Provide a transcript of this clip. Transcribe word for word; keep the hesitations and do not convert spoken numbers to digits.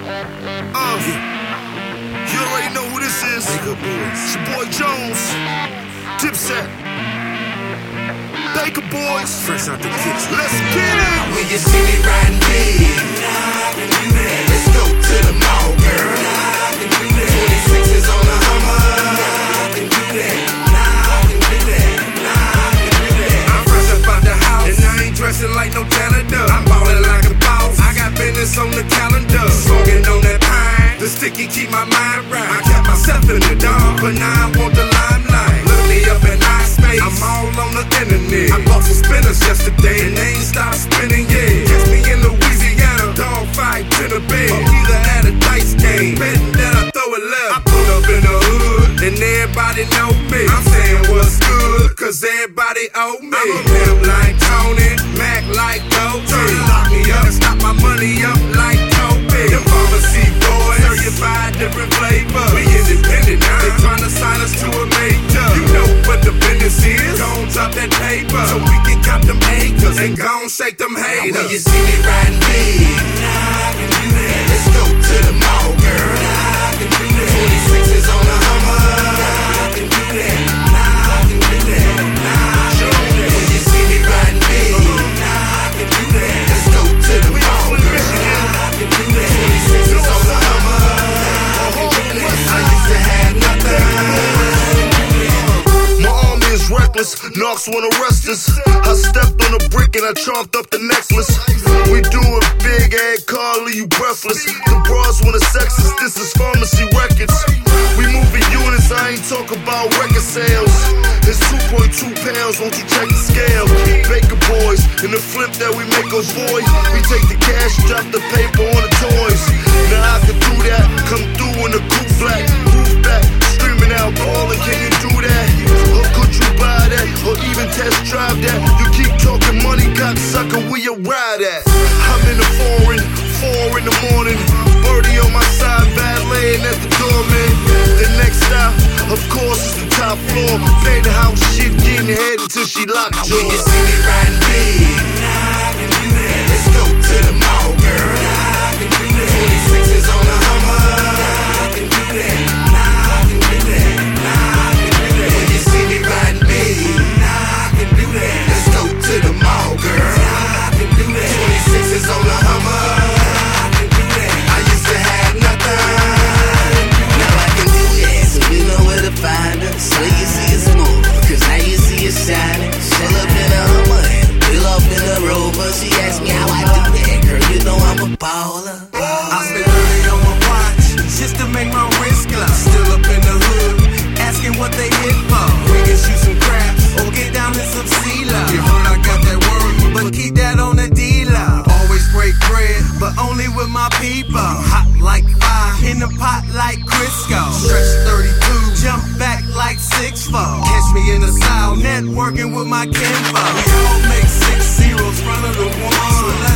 Uh, you already know who this is. It's your boy Jones, Dipset, Baker Boys, fresh out the kitchen. Let's get it. When you see me riding big, let's go to the mall, girl. twenty-sixes on the Hummer. I can do that. I can do that. I can do that. I'm fresh up out the house, and I ain't dressing like no janitor. I'm ballin' like a boss. I got business on the calendar. Smoking on that pine. The sticky keep my mind right. I kept myself in the dark, but now I want the limelight. Look me up in high space. I'm all on the internet. I bought some spinners yesterday, and they ain't stopped spinning yet. Catch me in Louisiana, dog fight to the bed. Or either at a dice game, betting that I throw it left. I pull up in the hood, and everybody know me. I'm saying what's good, cause everybody owe me. I'm a pimp like Tony, Mac like Goldie. Try to lock me up and stop my money up like Kobe. The pharmacy boys, thirty-five different flavors. We independent now, they tryna sign us to a major. You know what the business is, gon' drop that paper, so we can cop them acres and gon' shake them haters. When you see me riding big, I can do that. Let's go to the mall, girl. I can do that. twenty-sixes on the Hummer. I can do that. I can do that. I can do that. When you see me riding big, I can do that. Let's go to the mall, girl. I can do that. twenty-sixes on the Hummer. I can do that. I used to have nothing. My army is reckless, knocks wanna arrest us. I stepped on a brick and I chomped up the necklace. We do it big, Ed Carly, you breathless. The bras wanna sex us, this is pharmacy records. We move in units, I ain't talk about record sales. It's two point two pounds, won't you check the scale? Baker Boys, in the flip that we make avoid. We take the cash, drop the paper on the toys. Now I can do that, come through in the coupe black, roof back, screaming out, ballin', can you do that? Or could you buy that, or even test drive that? You keep talking money, cocksucker, where you ride at? I'm in the foreign, four in the morning. Birdie on my side, valeting at the door, man. The next stop, of course, is the top floor. Play the house shit, getting head until she locked jaws. When you see me riding big, I can do that. Let's go to the mall, girl. I can do that. twenty-sixes on the Hummer. I can do that. I can do that. I can do that. When you see me riding big, I can do that. Let's go to the mall, girl. I can do that. twenty-sixes on the Hummer. I can do that. I used to have nothing. Now I can do that. So you know where to find us. So you see us more, cause now you see us shining. Pull up in a Hummer and pull off in a Rover. She asked me how I do that, girl, you know I'm a baller. I spent thirty on my watch, just to make my wrist glow. Still up in the hood, asking what they hit for. We can shoot some craps, or get down in some CeeLo. You heard I got that word, but keep that on the D-Lo. Always break bread, but only with my people. Hot like fire, in the pot like Crisco. Stretch thirty-two, jump back like six four. Catch me in the south, networking with my kinfolk. We all make six zeros front of the one. So